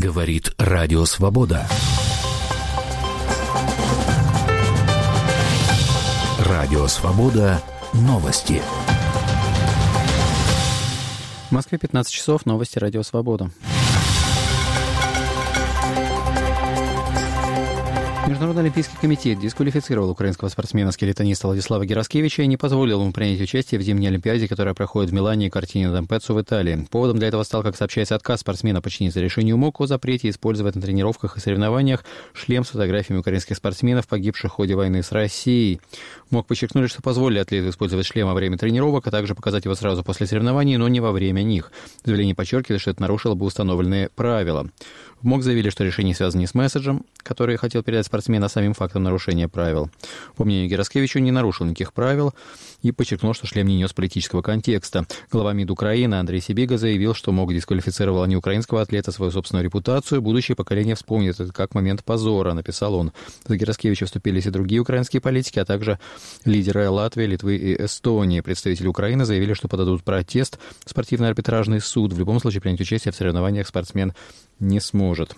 Говорит Радио Свобода. Радио Свобода. Новости. В Москве 15 часов. Новости Радио Свобода. Международный олимпийский комитет дисквалифицировал украинского спортсмена-скелетониста Владислава Гераскевича и не позволил ему принять участие в зимней олимпиаде, которая проходит в Милане и Кортине d'Ampezzo в Италии. Поводом для этого стал, как сообщается, отказ спортсмена подчиниться решению МОК о запрете использовать на тренировках и соревнованиях шлем с фотографиями украинских спортсменов, погибших в ходе войны с Россией. МОК подчеркнули, что позволили атлету использовать шлем во время тренировок, а также показать его сразу после соревнований, но не во время них. Заявление подчеркивает, что это нарушило бы установленные правила. В МОК заявили, что решение связано не с месседжем, который хотел передать спортсмен, а самим фактом нарушения правил. По мнению Гераскевича, он не нарушил никаких правил и подчеркнул, что шлем не нес политического контекста. Глава МИД Украины Андрей Сибига заявил, что МОК дисквалифицировал не украинского атлета, а свою собственную репутацию. Будущее поколение вспомнит это как момент позора, написал он. За Гераскевича вступились и другие украинские политики, а также лидеры Латвии, Литвы и Эстонии. Представители Украины заявили, что подадут протест в спортивный арбитражный суд. В любом случае принять участие в соревнованиях спортсмен не сможет.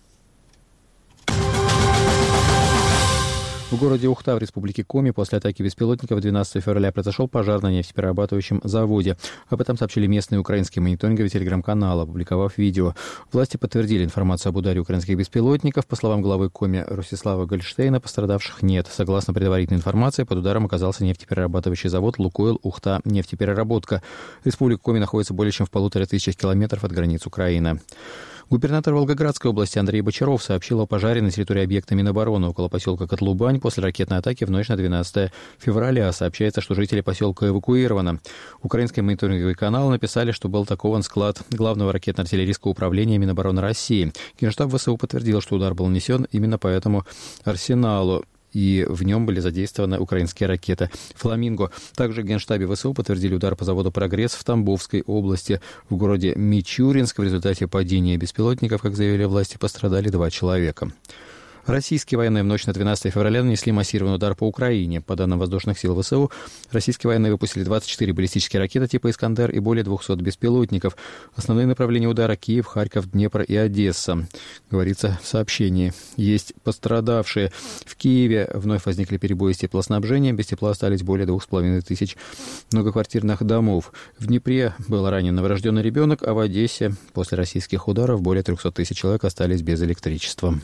В городе Ухта в республике Коми после атаки беспилотников 12 февраля произошел пожар на нефтеперерабатывающем заводе. Об этом сообщили местные украинские мониторинговые телеграм-каналы, опубликовав видео. Власти подтвердили информацию об ударе украинских беспилотников. По словам главы Коми Ростислава Гольштейна, пострадавших нет. Согласно предварительной информации, под ударом оказался нефтеперерабатывающий завод «Лукойл Ухта нефтепереработка». Республика Коми находится более чем в 1500 километров от границ Украины. Губернатор Волгоградской области Андрей Бочаров сообщил о пожаре на территории объекта Минобороны около поселка Котлубань после ракетной атаки в ночь на 12 февраля. Сообщается, что жители поселка эвакуированы. Украинские мониторинговые каналы написали, что был атакован склад главного ракетно-артиллерийского управления Минобороны России. Генштаб ВСУ подтвердил, что удар был нанесен именно по этому арсеналу, и в нем были задействованы украинские ракеты «Фламинго». Также в Генштабе ВСУ подтвердили удар по заводу «Прогресс» в Тамбовской области. В городе Мичуринск в результате падения беспилотников, как заявили власти, пострадали 2 человека. Российские военные в ночь на 12 февраля нанесли массированный удар по Украине. По данным воздушных сил ВСУ, российские военные выпустили 24 баллистические ракеты типа «Искандер» и более 200 беспилотников. Основные направления удара — Киев, Харьков, Днепр и Одесса, говорится в сообщении. Есть пострадавшие. В Киеве вновь возникли перебои с теплоснабжением. Без тепла остались более 2500 многоквартирных домов. В Днепре был ранен новорожденный ребенок, а в Одессе после российских ударов более 300 тысяч человек остались без электричества.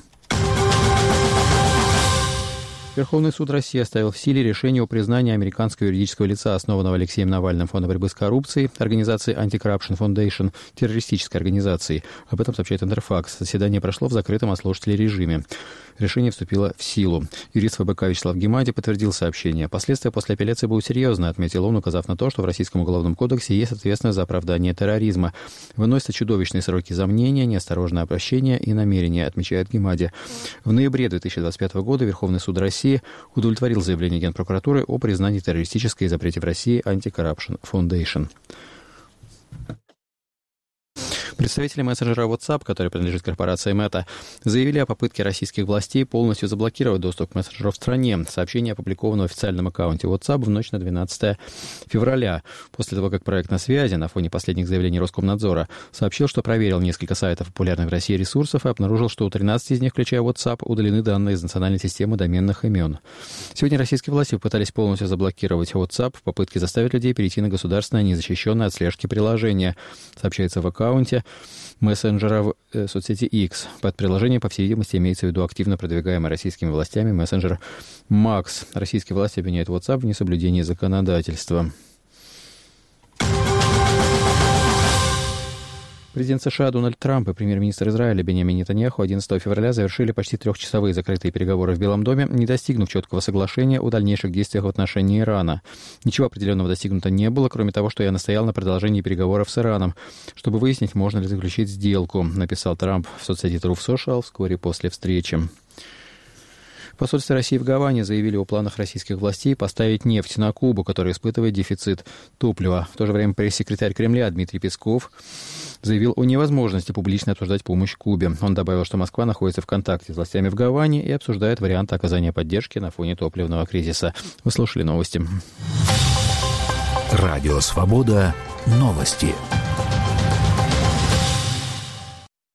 Верховный суд России оставил в силе решение о признании американского юридического лица, основанного Алексеем Навальным Фонда борьбы с коррупцией, организации Anti-Corruption Foundation, террористической организацией. Об этом сообщает Интерфакс. Заседание прошло в закрытом от слушателей режиме. Решение вступило в силу. Юрист ФБК Вячеслав Гемади подтвердил сообщение. Последствия после апелляции будут серьезны, отметил он, указав на то, что в Российском уголовном кодексе есть ответственность за оправдание терроризма. Выносятся чудовищные сроки за мнение, неосторожное обращение и намерение, отмечает Гемади. В ноябре 2025 года Верховный суд России удовлетворил заявление Генпрокуратуры о признании террористической и запрете в России Anti-Corruption Foundation. Представители мессенджера WhatsApp, который принадлежит корпорации Meta, заявили о попытке российских властей полностью заблокировать доступ к мессенджеру в стране. Сообщение опубликовано в официальном аккаунте WhatsApp в ночь на 12 февраля. После того, как проект «На связи» на фоне последних заявлений Роскомнадзора сообщил, что проверил несколько сайтов популярных в России ресурсов и обнаружил, что у 13 из них, включая WhatsApp, удалены данные из национальной системы доменных имен. Сегодня российские власти попытались полностью заблокировать WhatsApp в попытке заставить людей перейти на государственное незащищенное от слежки приложение, сообщается в аккаунте мессенджера в соцсети X. Под приложением, по всей видимости, имеется в виду активно продвигаемый российскими властями мессенджер Max. Российские власти обвиняют WhatsApp в несоблюдении законодательства. Президент США Дональд Трамп и премьер-министр Израиля Биньямин Нетаньяху 11 февраля завершили почти 3-часовые закрытые переговоры в Белом доме, не достигнув четкого соглашения о дальнейших действиях в отношении Ирана. Ничего определенного достигнуто не было, кроме того, что я настоял на продолжении переговоров с Ираном, чтобы выяснить, можно ли заключить сделку, написал Трамп в соцсети Truth Social вскоре после встречи. В посольстве России в Гаване заявили о планах российских властей поставить нефть на Кубу, которая испытывает дефицит топлива. В то же время пресс-секретарь Кремля Дмитрий Песков заявил о невозможности публично обсуждать помощь Кубе. Он добавил, что Москва находится в контакте с властями в Гаване и обсуждает варианты оказания поддержки на фоне топливного кризиса. Вы слушали новости. Радио «Свобода». Новости.